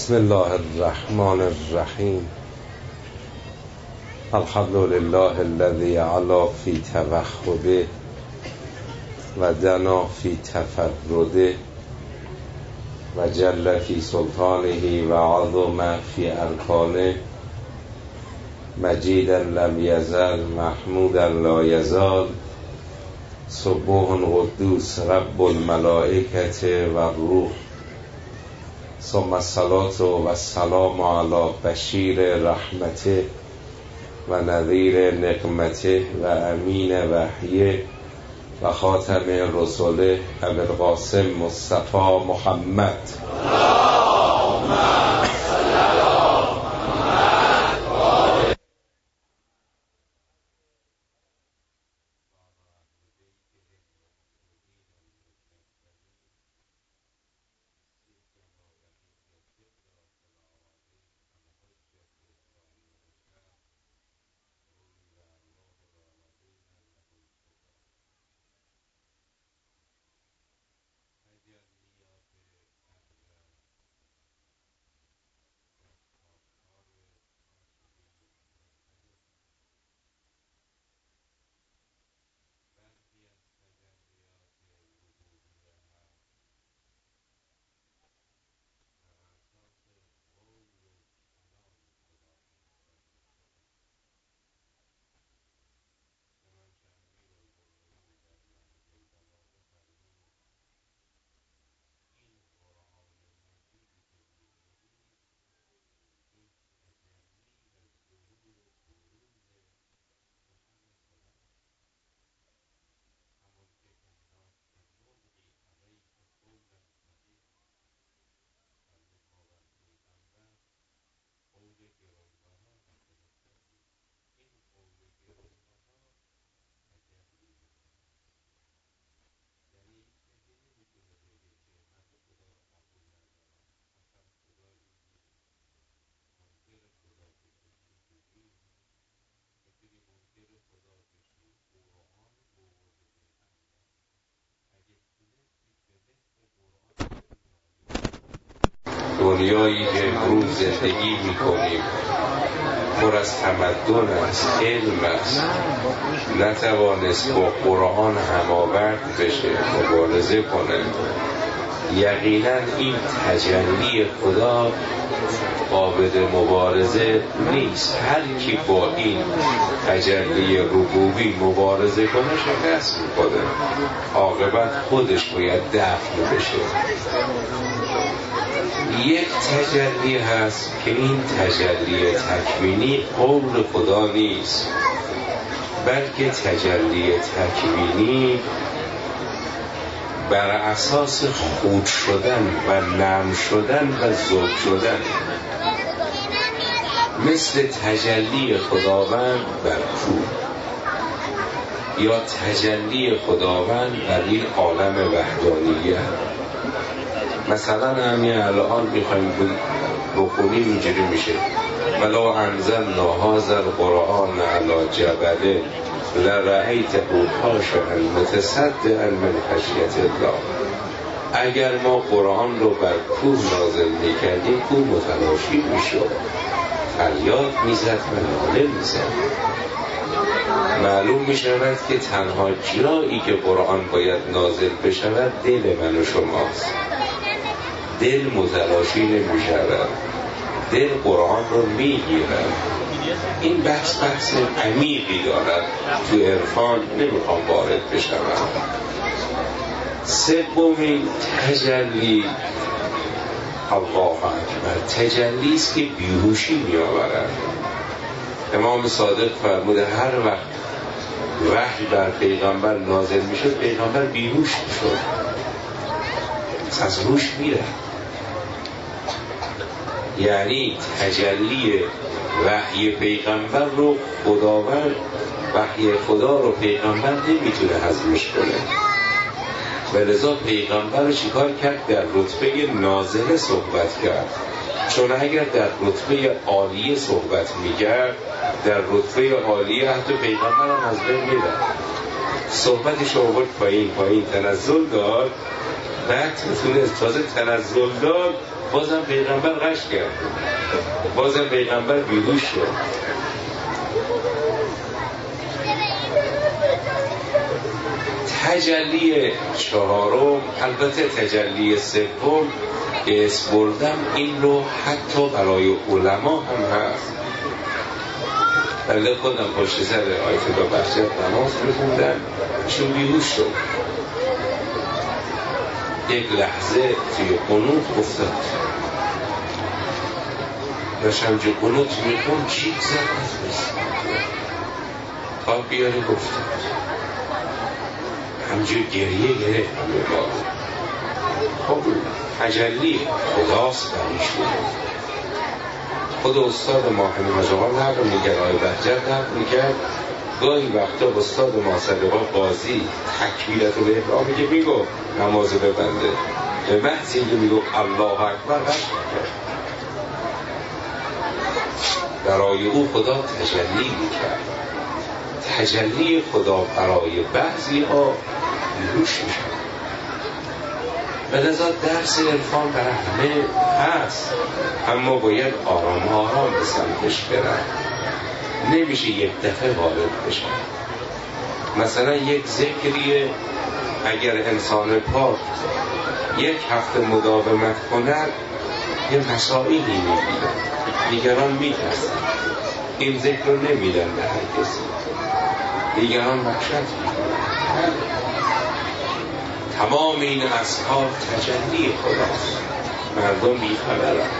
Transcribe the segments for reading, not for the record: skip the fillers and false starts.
بسم الله الرحمن الرحیم. الحمد لله الذي علا في توحده و دنا في تفرده و جل في سلطانه و عظم في ارکانه مجیدا لم یزل محمودا لا یزال سبوح قدوس رب الملائکه و الروح ثم الصلاة و السلام علی بشیر رحمته و نذیر نقمته و امین وحیه و خاتم رسوله ابوالقاسم مصطفی محمد. دنیایی که امروز زندگی میکنیم پر از تمدن است، علم است، نتوانست با قرآن هماورد بشه، مبارزه کنه. یقینا این تجلی خدا قابل مبارزه نیست. هر کی با این تجلی ربوبی مبارزه کنه شکست میکنه، عاقبت خودش باید دفن بشه. یک تجلی هست که این تجلی تکوینی قول خدا نیست، بلکه تجلی تکوینی بر اساس خود شدن و نرم شدن و ذوب شدن، مثل تجلی خداوند بر کوه یا تجلی خداوند بر این عالم وحدانیه. مثلا همین الان میخوایم بخونیم اینجوری میشه: ولو انزلنا هذا القرآن علی جبل لرأیته خاشعا متصدعا من خشیة الله. اگر ما قرآن رو بر کوه نازل میکردیم، کوه متلاشی میشد، فریاد میزد و ناله میزد. معلوم میشود که تنها جایی که قرآن باید نازل بشود دل من و شماست. دل متلاشی نمی شود، دل قرآن رو می گیرد. این بحث عمیقی دارد، تو عرفان نمیخوام وارد بشم. سومین تجلی الله اکبر، تجلی است که بیهوشی می آورد. امام صادق فرموده هر وقت وحی بر پیغمبر نازل می شد، پیغمبر بیهوش می شد، از هوش میره. یعنی تجلی وحی پیغمبر رو خداوند، وحی خدا رو پیغمبر نمیتونه هضمش کنه، ولذا پیغمبر رو چیکار کرد؟ در رتبه نازله صحبت کرد. چون اگر در رتبه عالیه صحبت میکرد، در رتبه عالیه حتی پیغمبر هم از بین میرفت. صحبتش رو آورد پایین تنزل داد، بعد میتونه تازه تنزل داد بازم پیغمبر غش کرد، بازم پیغمبر بیهوش شد. تجلی چهارم، البته تجلی سوم که اسم بردم این رو حتی برای علما هم هست. بنده خودم پشت سر آیت الله بخشت نماز میخوندم، چون بیهوش شد، یک لحظه توی قنوت افتاد، داشتم جو قنوت میخون جیب زد نفس تا بیاره گفتاد، همجور گریه گره همه با خب تجلی خداست بریش بود. خود استاد ما همین مجاقان نقل میگه، آقای بهجت نقل میگه گاهی وقتا استاد ما صدقا قاضی تکبیرت رو به احرام میگه میگو نمازو ببنده، به محض اینکه میگو الله اکبر غش میکرد. برای او خدا تجلی میکرد. تجلی خدا برای بعضی ها بیهوش میشد. به لذا درس عرفان برای همه هست، اما باید آرام آرام به سمتش برن، نمیشه یک دفعه وارد بشه. مثلا یک ذکریه اگر انسان پاک یک هفته مداومت کند یه مسائلی میبینن، دیگران میترسن، این ذکر رو نمیدن به هر کسی، دیگران وحشت میکنن. تمام این اصحاب تجلی خداست، مردم بیخبرن.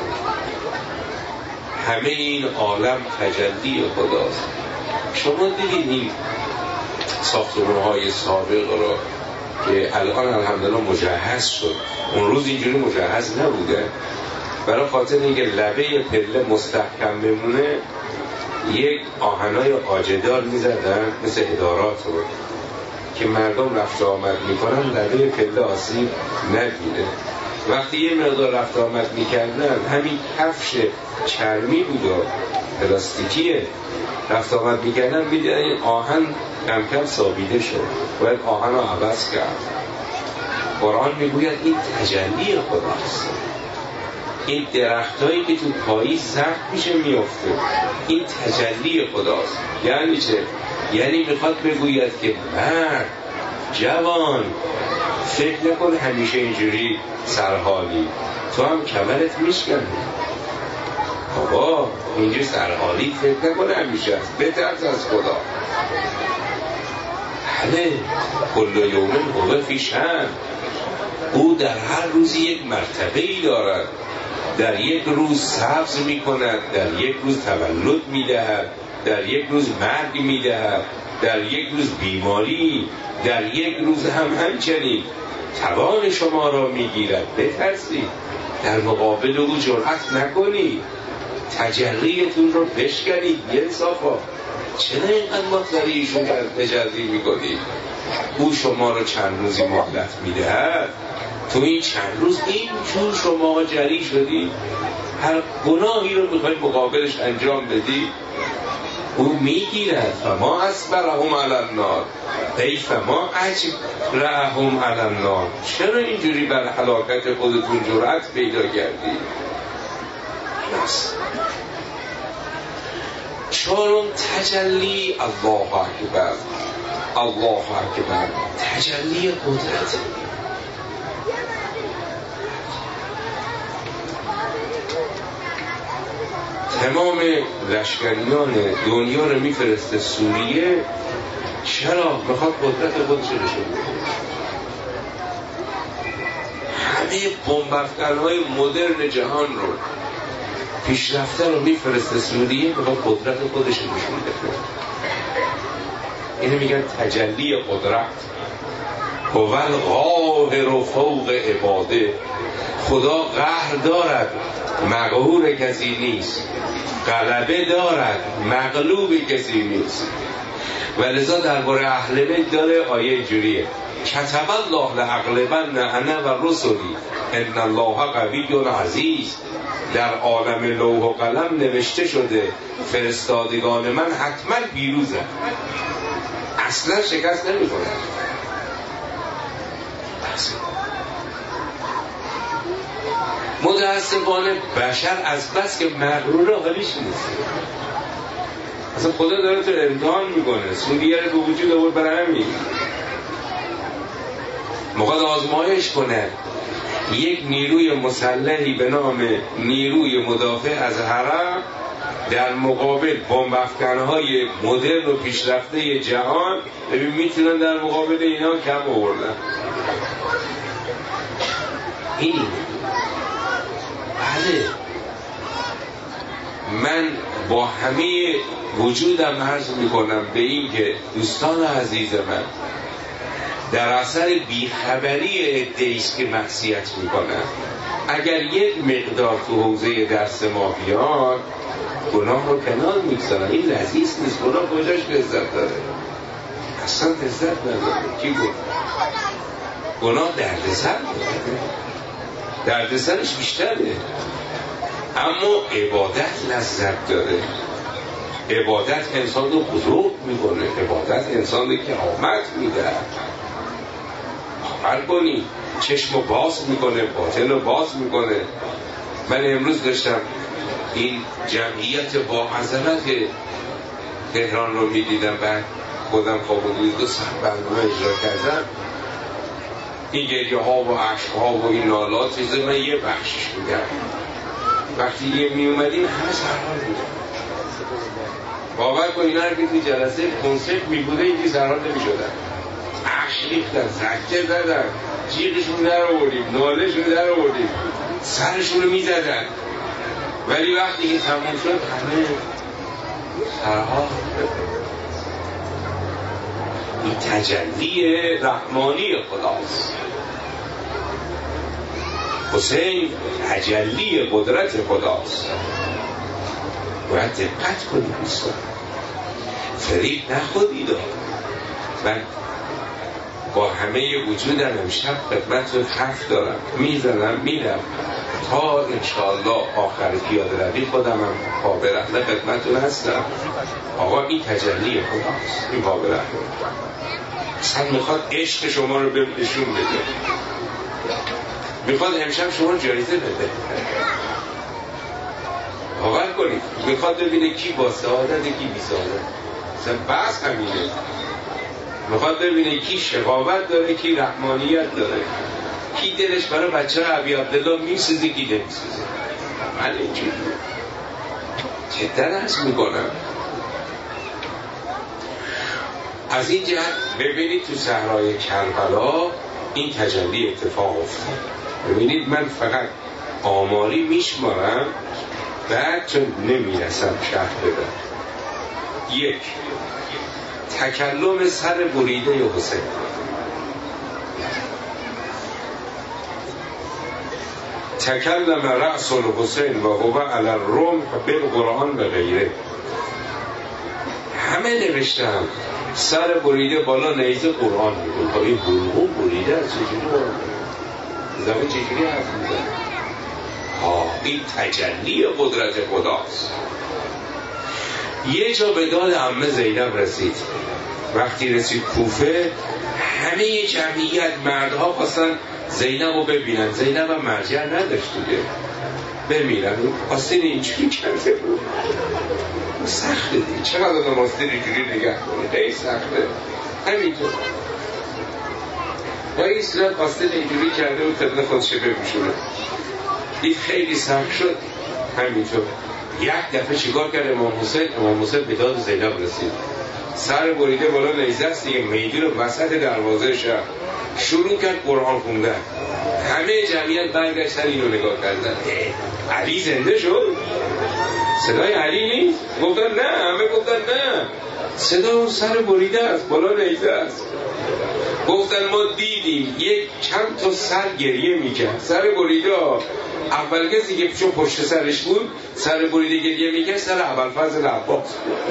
همه این عالم تجلی خداست. شما دیدید این ساختمان‌های سابق را که الان الحمدلله مجهز شد، اون روز اینجوری مجهز نبوده، برای خاطر اینکه لبه پله مستحکم بمونه یک آهنای آجدار میزدن مثل ادارات رو که مردم رفت آمد میکنن لبه پله آسیب نگیره. وقتی یه مقدار رفت آمد میکردن همین کفش چرمی بود و پلاستیکیه، رفت آمد میکردن میدن این آهن کم کم سابیده شد، باید آهن رو عوض کرد. قرآن میگوید این تجلی خداست. این درختایی که تو پاییز زرد میشه میفته، این تجلی خداست. یعنی چه؟ یعنی میخواد بگوید که مرد جوان فکر نکن همیشه اینجوری سرحالی، تو هم کمرت میشکنی. بابا اینجوری سرحالی فکر نکن همیشه است، بترس از خدا. بله کل یومن هو فی شأن، او در هر روزی یک مرتبه‌ای دارد، در یک روز سبز میکند، در یک روز تولد میدهد، در یک روز مرگ میدهد، در یک روز بیماری، در یک روز هم همچنین توان شما را میگیرد. بترسید، در مقابل او جرأت نکنید، تجلیتون رو بشکنید. یه انصافا چرا اینقدر مطلبی ایشون تجلی میکنید؟ او شما رو چند روزی مهلت میدهد، تو این چند روز اینجور شما جری شدید، هر گناهی رو میخواید مقابلش انجام بدید، او میگیرد. فما اصبرهم علی النار، ای فما اجرأهم علی النار، چرا اینجوری بر هلاکت خودتون جرأت پیدا کردید؟ چهارم تجلی الله اکبر. الله اکبر تجلی قدرت. تمام لشکریان دنیا رو میفرسته سوریه، چرا؟ میخواد قدرت خودش رو نشون بده. همه بمب‌افکن‌های مدرن جهان رو پیشرفته رو میفرسته سوریه، میخواد قدرت خودش رو نشون بده. اینو میگن تجلی قدرت. هو القاهر فوق عباده، خدا قهر دارد، مقهور کسی نیست، غلبه دارد، مغلوب کسی نیست. و لذا درباره اهل بیت داره آیه جوریه: کتب الله لاغلبن انا و رسلی ان الله قوی عزیز. در عالم لوح و قلم نوشته شده فرستادگان من حتما پیروزند، اصلا شکست نمی‌کنند. متاسفانه بشر از بس که مغروره حالیش نیست. اصلا خدا داره تو امتحان میکنه، سوریه رو به وجود آورد برای همین میخواد آزمایش کنه. یک نیروی مسلحی به نام نیروی مدافع از حرم در مقابل بمب افکنهای مدرن و پیشرفته جهان، ببین میتونن در مقابل اینا کم آوردن. این بله، من با همه وجودم عرض میکنم به این که دوستان عزیز من، در اثر بیخبری عده‌ایست که معصیت میکنن، اگر یک مقدار تو حوزه درس ما بیاد گناه رو کنار میگذارن. این لذیذ نیست. گناه کجاش لذت داره؟ اصلا لذت نداره. کی گفت؟ گناه دردسر داره، دردسرش بیشتره. اما عبادت لذت داره. عبادت انسان رو بزرگ میکنه. عبادت انسان رو کرامت میده. باور کنی چشم رو باز میکنه، باطن رو باز میکنه. من امروز داشتم این جمعیت با عظمت تهران رو میدیدم، بعد خودم حدود 2 ساعت برنامه اجرا کردم. این گریه ها و عشق ها و این نالات چیزه من یه بخشش میگم. وقتی یه میومدیم همه سرحال بودم. باور کن اینا هر که توی جلسه کنسرت میبوده اینجی سرحال نمیشدن. عشق ریختن، زجه زدن، جیغشون در آوردیم، نالهشون در آوردیم، سرشون رو میزدن. ولی وقتی که تموم شد همه سرحال. این تجلی رحمانی خداست. حسین تجلی قدرت خداست. باید دقت کنید دوستان، فریب نخورید. من با همه وجودم امشب خدمتتون حرف دارم، میزنم میرم تا انشاءالله آخر پیاده روی خودم هم پا برهنه خدمتتون هستم. آقا این تجلی خداست. این پا برهنه اصلا میخواد عشق شما رو نشون بده، میخواد امشب شما رو جایزه بده. باور کنید میخواد ببینه کی با سعادت کی بی سعادت. اصلا بحث همینه. میخواد ببینه کی شقاوت داره، کی رحمانیت داره، کی دلش برای بچه ابی عبدالله میسوزه، کی نمیسوزه. من اینجوری جدا عرض میکنم. از این جهت ببینید تو صحرای کربلا این تجلی اتفاق افتاد. ببینید من فقط آماری میشمارم، بعد چون نمیرسم شرح بدم. 1. تکلم سر بریده حسین. تکلم رأس الحسین و هو علی الرمح بالقرآن و غیره. همه نوشتم سر بریده بالا نیزه قرآن میگه. تا این بلغم بریده از چجوری قرآن میگه؟ زمین چجوری حرف میگه؟ این تجلی قدرت خداست. یه جا به داد عمه زینب رسید. وقتی رسید کوفه همه جمعیت مردها خواستن زینب رو ببینن. زینب هم مرجع نداشت دیگه، بمیرن. آستین اینجوری کرده بود. سخته دیگه، چقدر آدم آستین اینجوری نگه کنه؟ خیلی سخته. همینطور با ایسلام آستین اینجوری کرده بود تبنه خودشه بپوشونه. این خیلی سخت شد. همینطور یک دفعه چیکار کرد امام حسین به داد زینب رسید. سر بریده بالا نیزه است دیگه، میدون رو وسط دروازه شهر شروع کرد قرآن خوندن. همه جمعیت برگشتن اینو نگاه کردن. علی زنده شد؟ صدای علی نیست؟ گفتن نه. همه گفتن نه، صدا اون سر بریده است، بالا نیزه است. گفتن ما دیدیم یک چند تا سر گریه میکرد. سر بریده اول کسی که چون پشت سرش بود سر بریده گریه میکرد سر ابوالفضل عباس.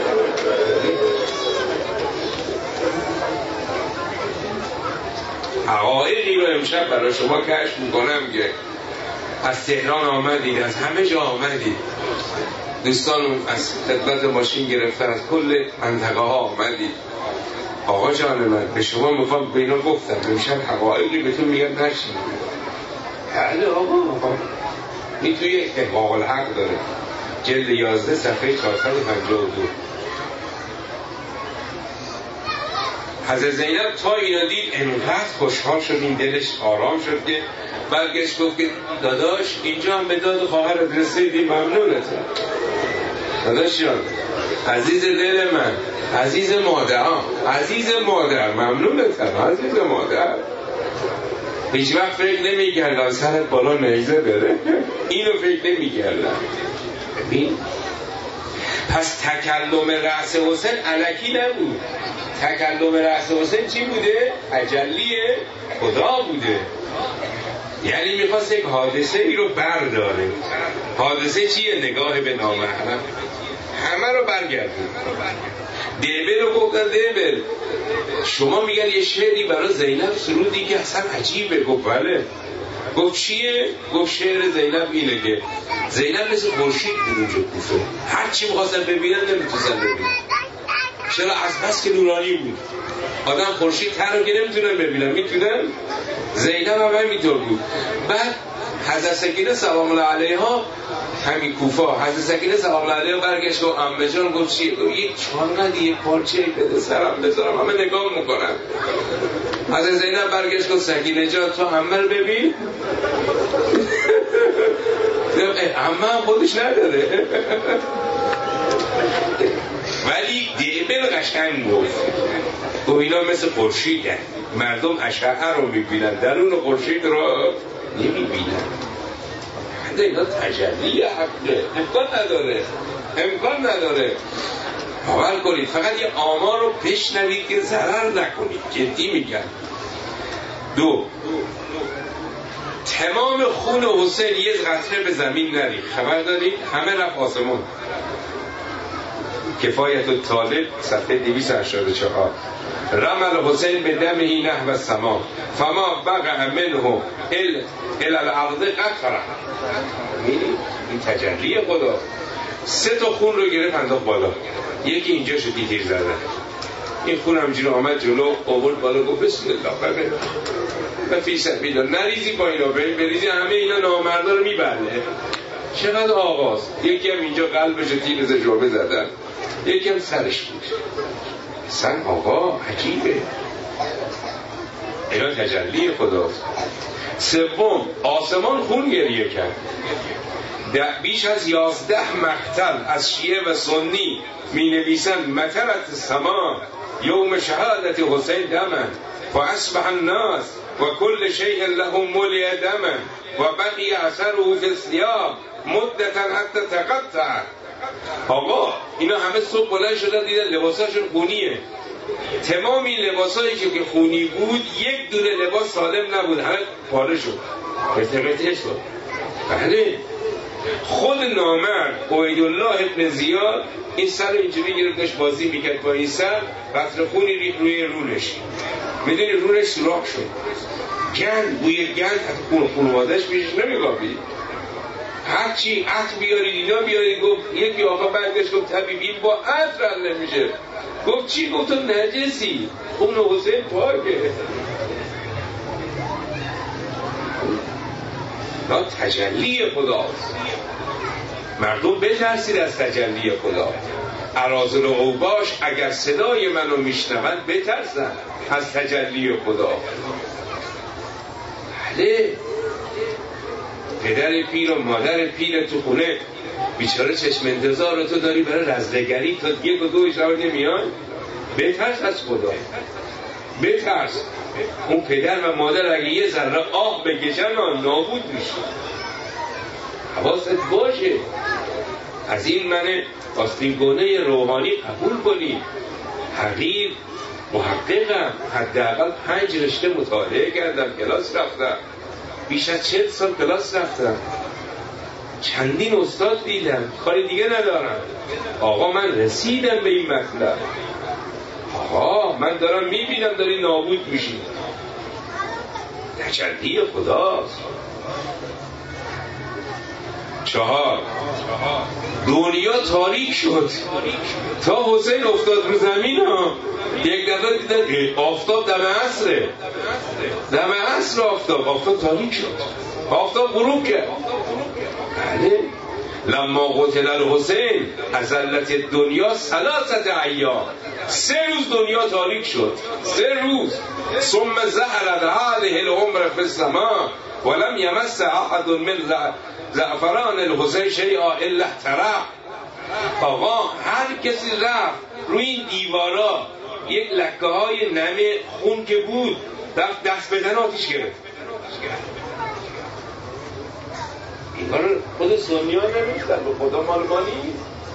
حقایقی رو امشب برای شما کشف میکنم که از تهران آمدید، از همه جا آمدید، دوستان از خدمت ماشین گرفتن از کل منطقه ها آمدید. آقا جان من به شما میخوام به اینا گفتم امشب حقایقی بهتون میگم نشید. بله آقا این توی احقاق الحق داره، جلد 11 صفحه 452. حضرت زینب تا اینا دید انقدر خوشحال شد، این دلش آرام شد که برگشت گفت که داداش اینجا هم به داد خواهرت رسیدی، ممنونتم داداش جان، عزیز دل من، عزیز مادرم، عزیز مادر، ممنونتم عزیز مادر. هیچ وقت فکر نمی کردم سرت بالا نیزه بره، اینو فکر نمی کردم. ببین پس تکلم رأس حسین الکی نبود، تکلم رأس حسین چی بوده؟ تجلی خدا بوده. یعنی میخواست یک حادثه ای رو برداره. حادثه چیه؟ نگاه به نامحرم، همه رو برگردون. دیبل رو گفتن دیبل شما میگن یه شعری برای زینب سرودی که اصلا عجیبه. گفت بله. گفت چیه؟ گفت شعر زینب اینه که زینب مثل خورشید بود اونجا کوفه، هر چی میخواستن ببینن نمیتونستن ببینن. چرا؟ از بس که نورانی بود. آدم خورشید تر رو که نمیتونن ببینن، میتونن؟ زینب هم همینطور بود. بعد حضرت سکینه سلام الله علیها همین کوفه، حضرت سکینه سلام الله علیها برگشت و عمه جان گفت چیه؟ گفت یک چانقدر یه پارچه بده سرم بذارم همه نگاه میکنن. حضرت زینب برگشت گفت سکینه جان تو عمه رو ببین. عمه هم خودش نداره. ولی دیبل قشنگ گفت اینا مثل خورشیدن، مردم اشعه رو میبینن، درون خورشید رو نمیبینن. اینا تجلی حقه، امکان نداره. باور کنید، فقط یه آمار رو بشنوید که ضرر نکنید، جدی میگن. 2 تمام خون حسین یه قطره به زمین نریخت، خبر دارید؟ همه رفت آسمون. کفایت الطالب صفحه 284. رمل حسین به دمه نحو السما فما بقع منه الارض قطره. این تجلی خدا. 3 تا خون رو گرفت انداخت بالا، یکی اینجا شدی تیر زده، این خون همجوری آمد جلو آورد بالا گفت بسم الله و فی سبیل الله. نریزی با اینا، بریزی همه اینا نامردا رو میبره. چقدر آغاز. یکی هم اینجا قلبش تیر زجابه زدن، یکی هم سرش بود. سن آقا عجیبه. اینا تجلی خداست. 3 آسمان خون گریه کرد. بیش از 11 مقتل از شیعه و سنی می نویسند مطرت السما یوم شهادت حسین دمن و اصبح الناس و کل شیء له ملئ دمن و بقی اثره فی الثیاب مدتا حتی تقطع. آقا اینا همه صبح بلند شدن دیدن لباساشون خونیه. تمام این لباسایی که خونی بود یک دونه لباس سالم نبود، همه پاره شد، قطعه شد. بله خود نامرد عبیدالله ابن زیاد این سر اینجوری گرفتش بازی میکرد با این سر، قطره خونی ریخت روی رونش، میدونی رونش سوراخ شد. گند، بوی گند حتی خانوادهش پیشش نمیگابید. هرچی عطر بیارید اینا بیارید. گفت یکی آقا برگشت گفت طبیب این با عطر حل نمیشه. گفت چی؟ گفت تو نجسی، اون حسین پاکه. نا تجلی خداست. مردم بترسید از تجلی خدا. اراذل و اوباش اگر صدای منو میشنوند بترسن از تجلی خدا. بله پدر پیر و مادر پیر تو خونه بیچاره چشم انتظار تو داری برای رزدگری، تا 1 و 2 شب نمیان. بترس از خدا، بترس. اون پدر و مادر اگه یه ذره آه بکشن نابود میشه. حواست باشه. از این من آستینگونه روحانی قبول کنی. حقیر محققم، حداقل 5 رشته مطالعه کردم، کلاس رفتم، بیش از 40 سال کلاس رفتم، چندین استاد دیدم، کاری دیگه ندارم. آقا من رسیدم به این مطلب. آقا من دارم میبینم داری نابود میشی. تجلی خداست. 4 دنیا تاریک شد تا حسین افتاد رو زمین ها. یک دفعه دیدن آفتاب دم عصره، دم عصر آفتاب تاریک شد، آفتاب غروب کرد. بله. لما قتل الحسین ازلت دنیا 3 ایام، 3 روز دنیا تاریک شد، 3 روز. ثم زهرت هذه العمر فی السماء ولم یمس احد من زعفران الحسین شیئا الا احترق. آقا هر کسی رفت روی این دیوارا یک لکه های نمه خون که بود رفت دست بزن آتیش گرفت. دیوار خود سنی ها نمیشتن به خدا مالمانی.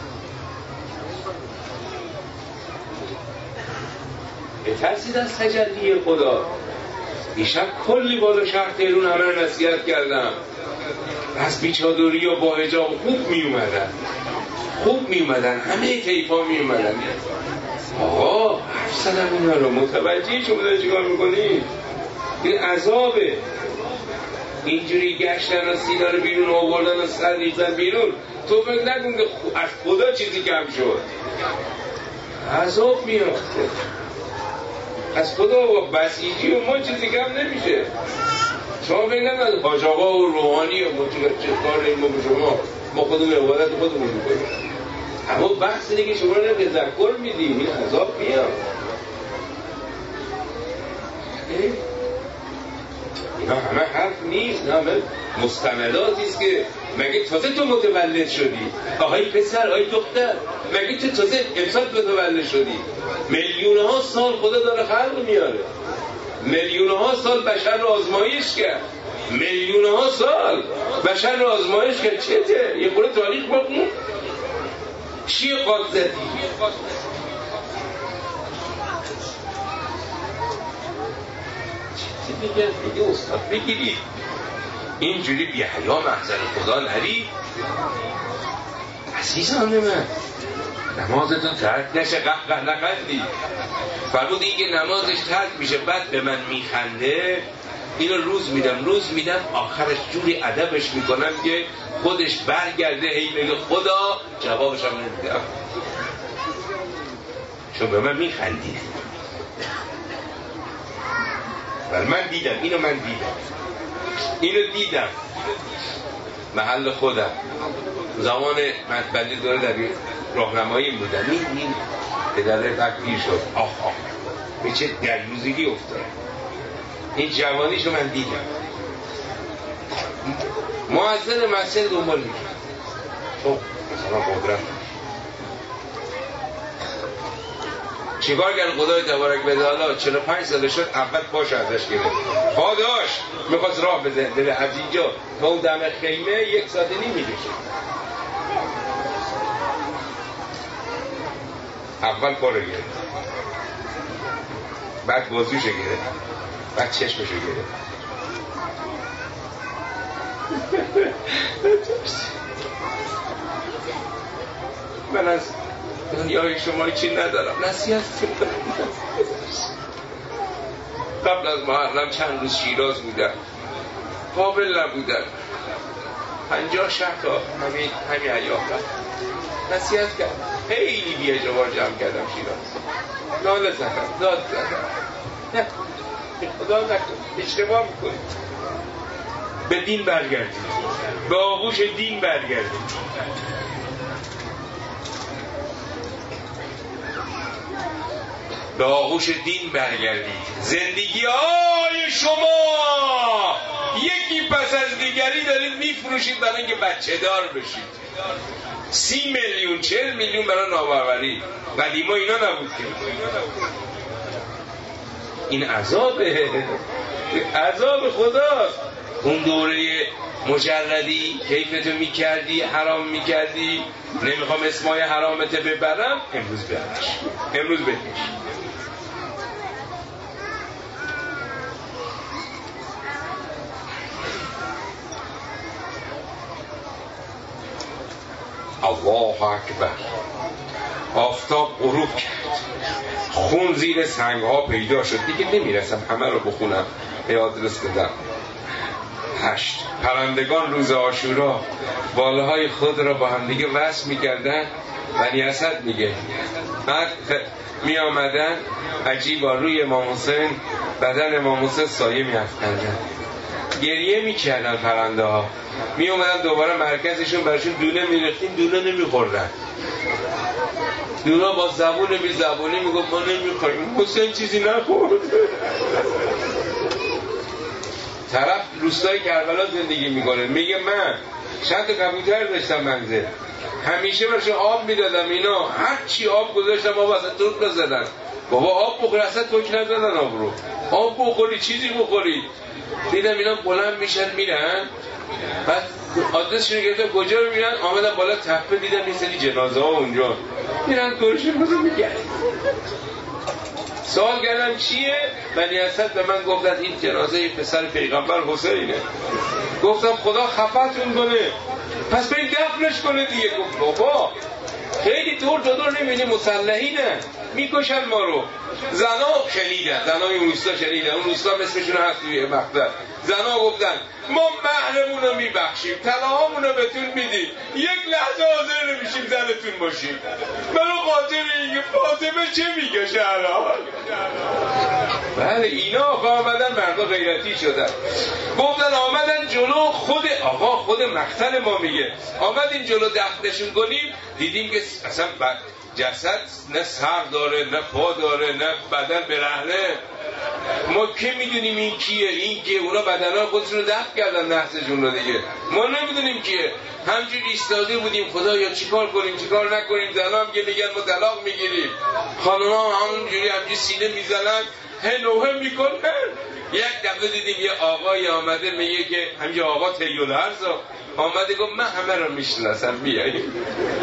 بترسید از تجلی خدا. دیشب کلی بالا شهر تهرون همه نصیحت کردم، از بیچادری و با حجاب خوب می اومدن، همه طیفا می اومدن. آقا حرف زدم اینا رو، متوجه شما دارید چیکار میکنید؟ این عذابه. اینجوری گشتن و سینا رو بیرون آوردن و سر ریختن بیرون، تو فکر نکن که از خدا چیزی کم شد. عذاب میاد از خدا و بسیجی و ما چیزی کم نمیشه. شما فکر نکن از حاج آقا و روحانی و چه کار این ما به شما، ما خودمون عبادت خودمون میکنیم. اما بحث دیگه شما رو تذکر میدیم، این عذاب میاد. اینا همه حرف نیست، همه مستنداتی است که مگه تازه تو متولد شدی آقای پسر، آقای دختر، مگه تو تازه امسال متولد شدی؟ میلیون ها سال خدا داره خلق میاره، میلیون ها سال بشر رو آزمایش کرد، میلیون ها سال بشر رو آزمایش کرد. چته؟ یه خورده تاریخ بخون. چی قاد زدی؟ میگه استاد بگیرید اینجوری بی حیا محضر خدا نرید. عزیزان من نمازتون ترک نشه، قهقه نخندی. فرمود این که نمازش ترک میشه بعد به من میخنده، اینو روز میدم آخرش جوری ادبش میکنم که خودش برگرده هی بگه خدا، جوابش هم نمیدم چون به من میخندید. ولی من دیدم اینو دیدم محل خودم زمان من بنده دوره در راهنمایی بودم. این پدره بکیر شد، آخ به چه دریوزگی افتاد. این جوانیشو من دیدم. مؤذن مسجد دنبال میکنم، خب مثلا قدرت چیکار کرد خدای تبارک و تعالی؟ 45 ساله شد، اول پاش ازش گرفت. پاداش میخواست راه بزنه بره از اینجا تا اون دم خیمه 1 ساعت و نیم میکشه. اول پا رو گرفت، بعد بازوشو گرفت، بعد چشمشو گرفت. من از دنیای شما چی ندارم، نصیحت قبل از محرم چند روز شیراز بودم، قابل نبودم، 50 تا همین ایام نصیحت کردم، خیلی بی‌اعتبار جمع کردم شیراز، ناله زدم، داد زدم، نه خدا نکن اشتباه میکنید، به دین برگردید، به آغوش دین برگردید. به آغوش دین برگردید. زندگی های شما یکی پس از دیگری دارید میفروشید برای اینکه بچه دار بشید. 30 میلیون 40 میلیون برای ناباوری. قدیما اینا نبود که. این عذابه، عذاب خداست. اون دوره مجردی کیفتو میکردی، حرام میکردی، نمیخوام اسمای حرامت ببرم، امروز بهش الله اکبر. آفتاب غروب کرد، خون زیر سنگ ها پیدا شد. دیگه نمیرسم همه رو بخونم، آدرس بدم. 8 پرندگان روز عاشورا بالهای خود را با هم دیگه وصل میکردن. بنی اسد میگه بعد می آمدن عجیبا روی امام حسین، بدن امام حسین سایه می افکندن. گریه میکردن پرنده ها، می اومدن دوباره مرکزشون براشون دونه میرفتیم، دونه نمیخوردن. دونه با زبون بی زبونی میگفت ما نمیخوریم. حسین چیزی نخورد. طرف روستای کربلا زندگی میکنه، میگه من چند تا کبوتر داشتم منزل، همیشه برش آب میدادم، اینا هر چی آب گذاشتم آب اصلا توک نزدن. بابا آب بخوری، اصلا توک نزدن آب رو. آب بخوری چیزی بخوری. دیدم اینا بلند میشن میرن، بعد آدرسشون رو گرفتم کجا رو میرن، آمدم بالا تپه دیدم یه سری جنازه ها اونجا میرن کارشون رو میگن. سوال کردم چیه؟ بنی اسد به من گفتن این جنازه پسر پیغمبر حسینه. گفتم خدا خفتون کنه، پس برید دفنش کنه دیگه. گفت بابا خیلی دور جدور نمیدی، مسلحینه میکشن ما رو. زنا شنیدن، زنای اون روستا شنیدن، اون روستا اسمشون هست توی مقطع. زنا گفتن ما مهرمون رو میبخشیم، طلاهامون رو بهتون میدیم، یک لحظه حاضر نمیشیم زنتون باشیم. منو خاطر اینکه فاطمه چه میگه الان. بله اینا آمدن، مردا غیرتی شدن. گفتن آمدن جلو، خود مقتل ما میگه آمدیم جلو دفنشون کنیم، دیدیم که اصلا جسد نه سر داره نه پا داره نه بدن برهنه. ما که میدونیم این کیه؟ این که اونا بدنها خودشون رو دفن کردن نحسشون رو دیگه، ما نمیدونیم کیه. همجور ایستاده بودیم خدایا چیکار کنیم چیکار نکنیم. زنا هم که میگن ما طلاق میگیریم، خانوما همونجوری همجوری سینه میزنن هنوه میکنن. یک دفعه دیدیم یه آقای آمده میگه که همینجا آقا تیولرزا آمده گفت من همه رو میشناسم بیاییم.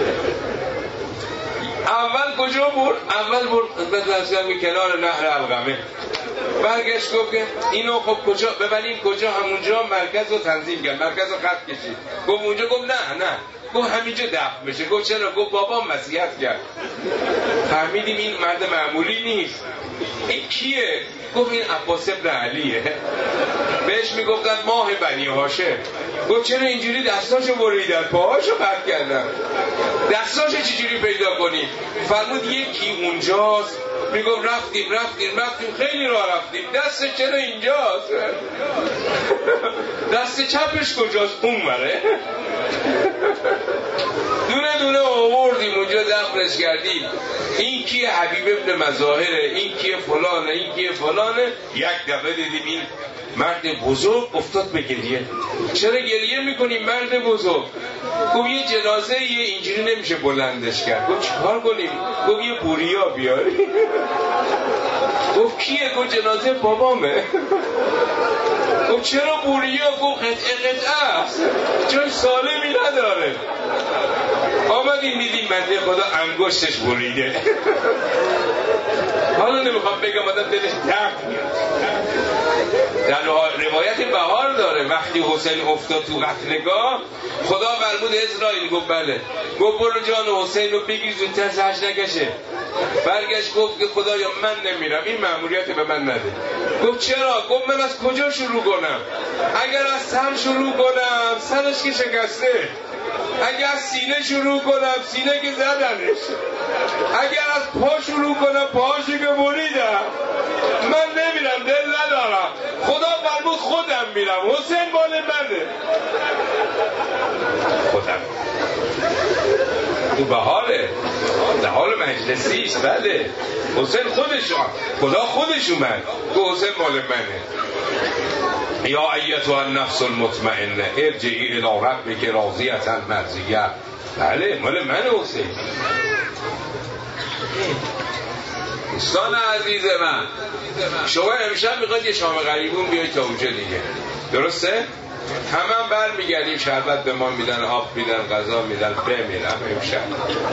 اول کجا برد؟ اول برد به کنار نهر القمه. برگشت گفت که اینو خب کجا ببریم کجا؟ همونجا مرکز رو تنظیم کرد، مرکز رو خط کشید. گفت اونجا. گفت نه گفت همینجا دفن بشه. گفت چرا؟ گفت بابام وصیت کرد. فهمیدیم این مرد معمولی نیست. این کیه؟ گفت این عباس ابن علیه. بهش میگفتن ماه بنی هاشم. گفت چرا اینجوری دستاشو بریدن پاهاشو قطع کردن؟ دستاشو چجوری پیدا کنیم؟ فرمود یکی اونجاست. میگفت رفتیم خیلی راه رفتیم. دست چرا اینجاست؟ دست چپش کجاست؟ اون بره. دونه آوردیم اونجا دفنش کردیم. این کیه؟ حبیب ابن مظاهره. این کیه؟ فلانه. این کیه؟ فلانه. یک دفعه دیدیم این مرد بزرگ افتاد به گریه. چرا گریه میکنیم مرد بزرگ؟ گفت یه جنازه یه اینجوری نمیشه بلندش کرد. گفت چیکار کنیم؟ گفت یه بوریا بیاری. گفت کیه؟ گفت جنازه بابامه. گفت چرا بوریا؟ گفت قطعه است، جای سالمی نداره. آمدیم میدیم بنده خدا انگشتش بریده. حالا نمیخوام بگم آدم دلش درد میاد. در روایت بهار داره وقتی حسین افتاد تو قتلگاه خدا فرمود اسرائیل گفت بله. گفت برو جان حسین رو بگیر زودتر زهش نکشه. برگشت گفت که خدایا من نمیرم، این مأموریت به من نده. گفت چرا؟ گفت من از کجا شروع کنم؟ اگر از سر شروع کنم سرش که شکسته، اگر از سینه شروع کنم سینه که زدنش، اگر از پا شروع کنم پاهاشو که بریدم. من نمیرم، دل ندارم. خدا فرمود خودم میرم، حسین مال منه. خودم تو بهاره در حال مجلسی است. بله حسین خودشون، خدا خودش اومد گفت حسین مال منه. یا ایتها النفس المطمئنه ارجعی الی ربک راضیة مرضیة. بله مال من حسین. دوستان عزیز من، شما امشب میخواید یه شام غریبون بیایید تا اونجا دیگه، درسته؟ همه بر میگردیم، شربت به ما میدن، آب میدن، غذا میدن، بمیرم امشب.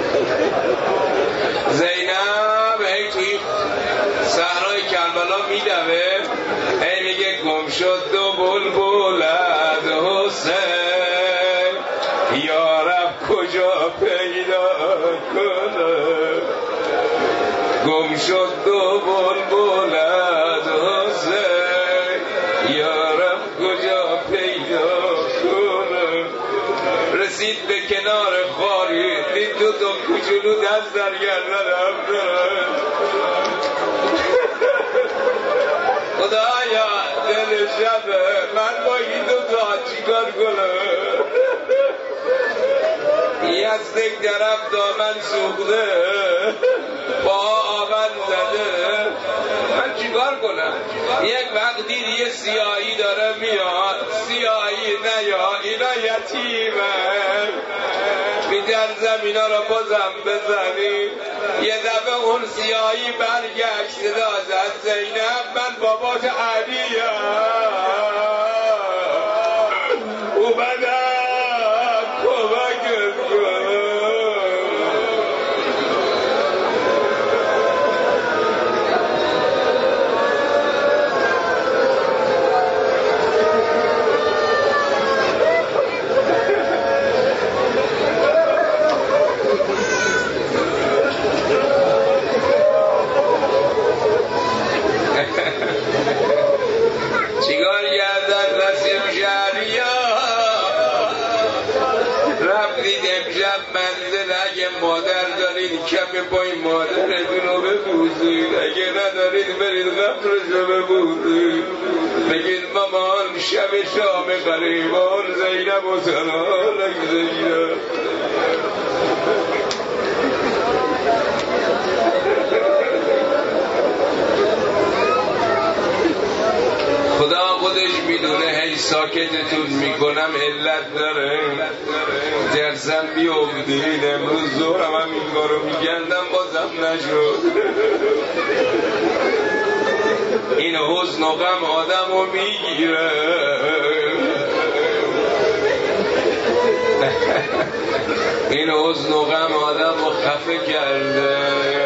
زینب هی توی صحرای کربلا میدوه، هی میگه گم شد دو بلبل از حسین، یارب کجا پیدا کنه. گم شد دو بلبل از حسین، یارب کجا پیدا کنه. رسید به کنار خاری، دید دو تا کوچولو دست در گردن هم دارن. خدایا دلش شبه من با این دوتا چیکار کنم؟ از یک طرف دامن سوخته با آون زده من چیکار کنم؟ یک وقتی یه سیاهی داره میاد سیاهی نیا اینا یتیمن می‌درزم اینا رو بازم بزنی یه دفعه اون سیاهی برگشت صدا زد زینب من بابات علیم اومدم کمکت کنم چیکار کردن نسیم شهریا رفتید امشب منزل اگه مادر دارید کف پای مادرتون رو ببوسید اگه ندارید برید قبرش رو ببوسید بگید مامان شب شام غریبان زینب و سلالک زینب خدا خودش میدونه هی ساکتتون میکنم علت داره درسم بیافتید امروز زورم هم این کارو میگندم بازم نشد این حزن و غم آدم رو میگیره این حزن و غم آدم رو خفه کرده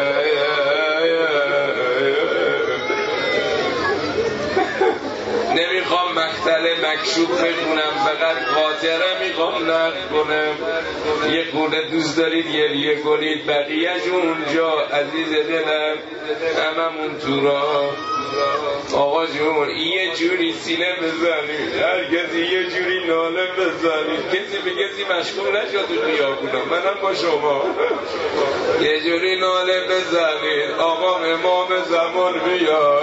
نمیخوام مقتل مکشوف بخونم فقط خاطره میخوام نقل کنم یه خونه دوست دارید یه کنید بقیهش اونجا عزیز دلم هممون تو را آقا جون یه جوری سینه بزنید هر کسی یه جوری ناله بزنید کسی به کسی مشغول نشد تو خیابونا منم با شما یه جوری ناله بزنید آقا امام زمان بیا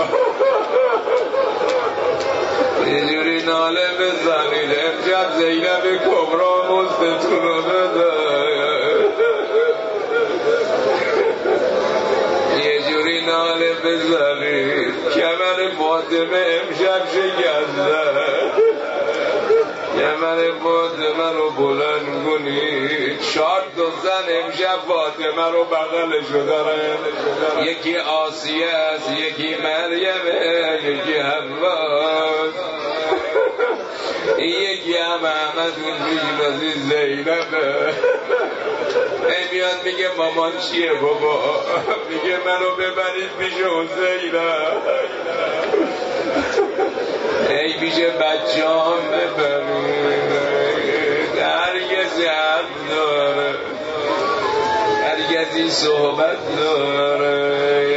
یه جوری ناله بزنید امشب زینب کبرا مستتون رو بده یه جوری ناله بزنید کمر فاطمه امشب شکسته کمر فاطمه رو بلند کنید 4 تا زن امشب فاطمه رو بغلشو داره یکی آسیه است یکی مریمه یکی حواست یکی هم احمدون میشناسی زینبه ای میاد میگه مامان چیه بابا میگه منو ببرید پیش حسینم ای پیش بچه هم ببرید هر کسی حق داره هر کسی صحبت داره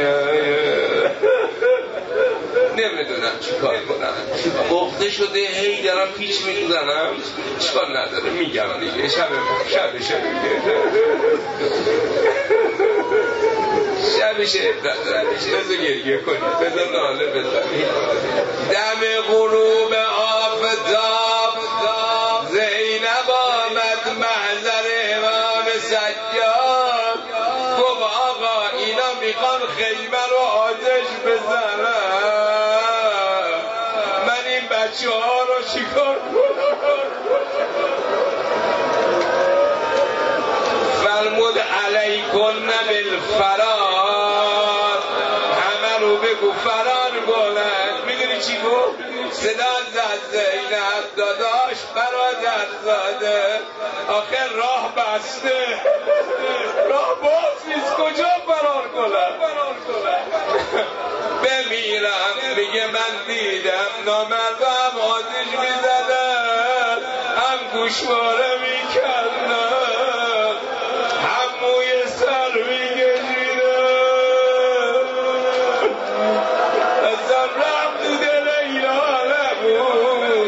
نمیدونم چی کار کنم بخته شده هی دارم پیچ میزنم چیکار نداره میگم دیگه شبشه بذار گریه کنید بذار ناله بزنید دم غروب آفتاب زینب آمد محضر امام سجاد گفت آقا اینا میخوان خیمه رو آتش بزنن من این بچه ها رو چیکار کنم فرمود علیکن بالفرار همه رو بگو فرار کنن میدونی چی گفت؟ صدا زد زینب داداش برادر زاده آخر راه بسته راه باز نیست کجا فرار کنم بمیرم میگه من دیدم نامردم آتش میزدن هم گوشواره میکردن هم موی سر میگشیدن اصلا رفت تو دل اینا نبود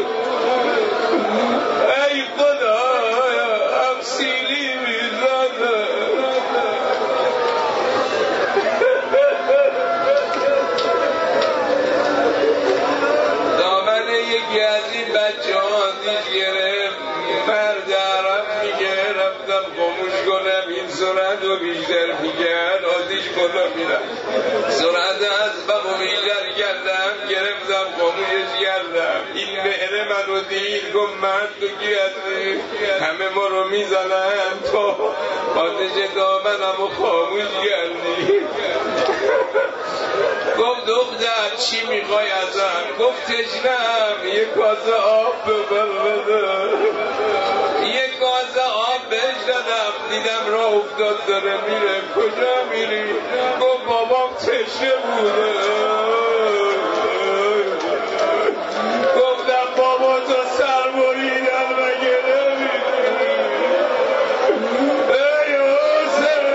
ای خدایا هم سیلی میزدن دامن یک سرعت رو بیشتر میگن آتیش بالا میرن سرعت اسبم رو بیشتر کردم گرفتم خاموشش کردم این مهره منو دید گفت من تو کی هستی همه ما رو میزنن تو آتش دامنم رو خاموش کردی گفت دختر چی میخوای ازم گفت تشنم یه کاسه آب بده یه کاسه آب بهش دادم دیدم راه افتاد داره میره کجا میری گفت بابام تشنه بوده گفتم بابا تو سر بریدن مگه نمیدونی ای حسین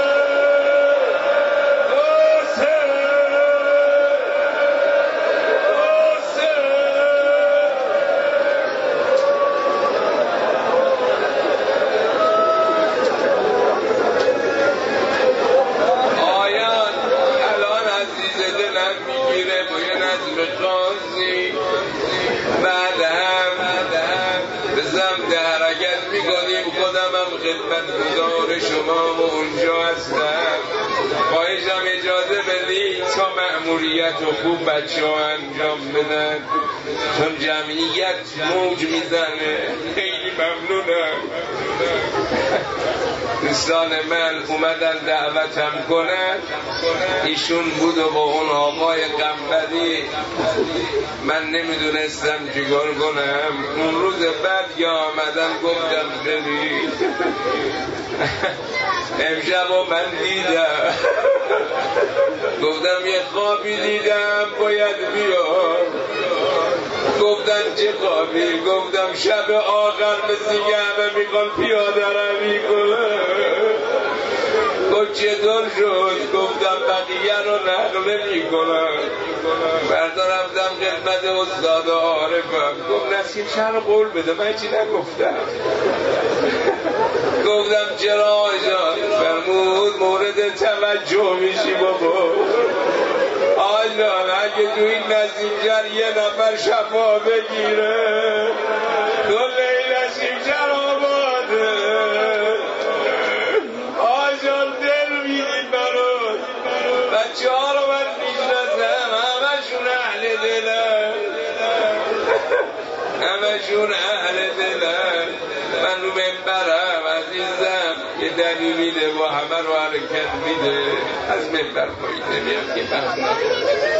خدمتگزار شما و اونجا هستم خواهشم اجازه بدید تا مأموریت و خوب بچه ها انجام بدن چون جمعیت موج میزنه خیلی ممنونم دوستان من اومدن دعوتم کنن ایشون بود و با اون آقای قنبری من نمیدونستم چیکار کنم اون روز بعد یا آمدن گفتم برید امشب و من دیدم گفتم یه خوابی دیدم باید بیام گفتن چه خوابی گفتم شب آخر مثل که همه میخوان پیاده روی کنه گفت چطور شد گفتم بقیه رو نقل میکنم فردا رفتم خدمت استاد عارفم گفت نسیم شهر قول بده من چی نگفتم گفتم چرا آجان فرمود مورد توجه میشی بابا آجان اگه تو این نسیمجر یه نفر شفا بگیره کل این نسیمجر آباده آجان دل میدید برون بچه ها رو من میشناسم همشون اهل دلن همشون اهل دلن من رو منبرم عزیزم یه دلی میده و همه رو حرکت میده از منبر پایین نمیم که